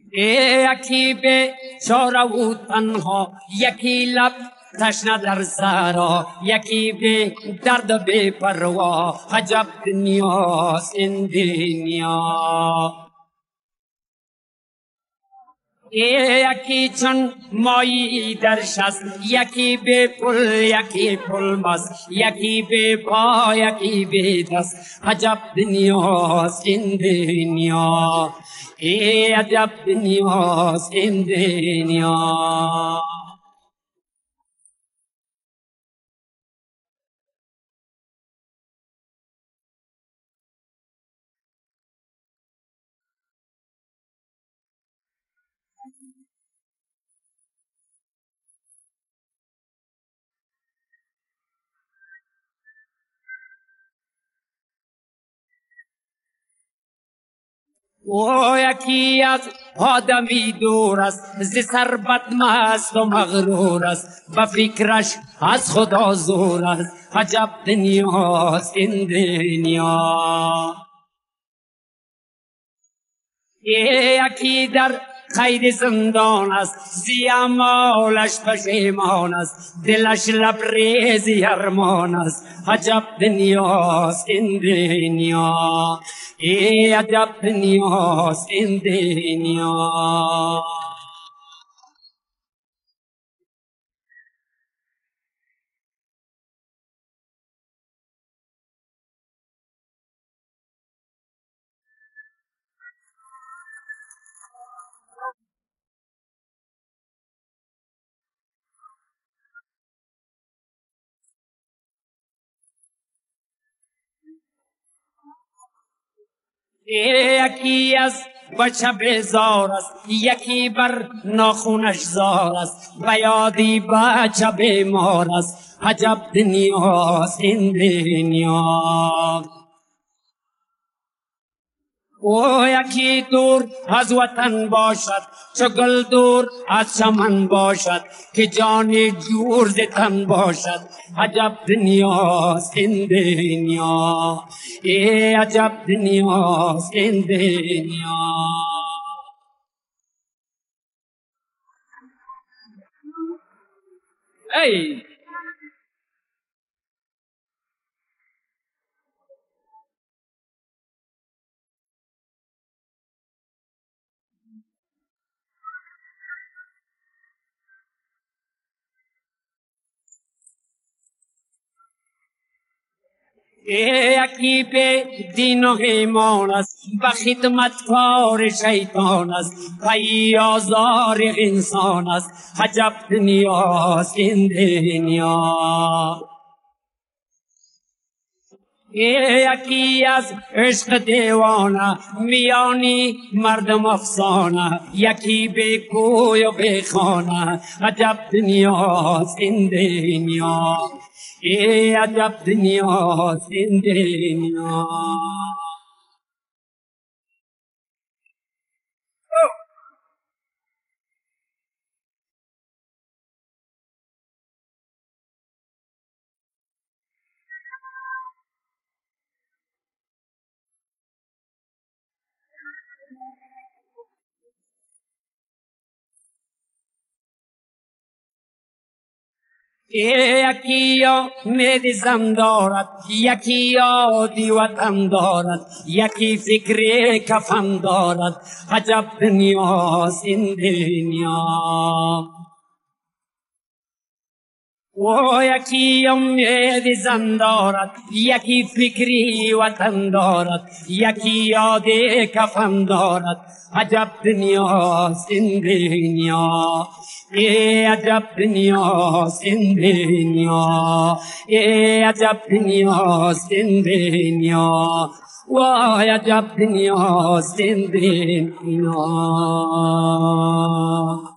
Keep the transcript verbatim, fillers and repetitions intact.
یکی به چاره و تنها، یکی لب تشنه در سرا، یکی به درد و بی پروا. عجب دنیاست این دنیا. یکی چون مایی در شست، یکی به پل یکی پل مست، یکی به پا یکی به دست. عجب دنیاست این دنیا. ای عجب دنیاست این دنیا. او یکی از آدمی دور است، ز ثروت مست و مغرور است، به فکرش از خدا زور است. عجب دنیاست این دنیا. یکی در قید زندان است، زی اعمالش پشیمان است، دلش لبریزی ارمان است. عجب دنیاست این دنیا. ای عجب دنیاست این دنیا. یکی از بچه بیزار است، یکی بر ناخونش زار است، به یادی بچه بیمار است. عجب دنیاست این دنیا. او یکی دور از وطن باشد، چو گل دور از چمن باشد، که جان جور ز تن باشد. عجب دنیاست این دنیا. ای عجب دنیاست این دنیا. ای یکی به دین و ایمان است، به خدمت کار شیطان است، پی آزار انسان است. عجب دنیاست این دنیا. یکی از عشق دیوانه، میانی مردم افسانه، یکی به کوی و به خانه. عجب دنیاست این دنیا. ای عجب دنیاست این دنیا. یکی امید زن دارد، یکی یادی وطن دارد، یکی فکر کفن دارد. عجب دنیاست این دنیا. او یکی امید زن دارد، یکی فکری وطن دارد، یکی یاد کفن دارد. عجب دنیاست این دنیا. ای عجب دنیاست این دنیا. ای عجب دنیاست این دنیا. وای عجب دنیاست این دنیا.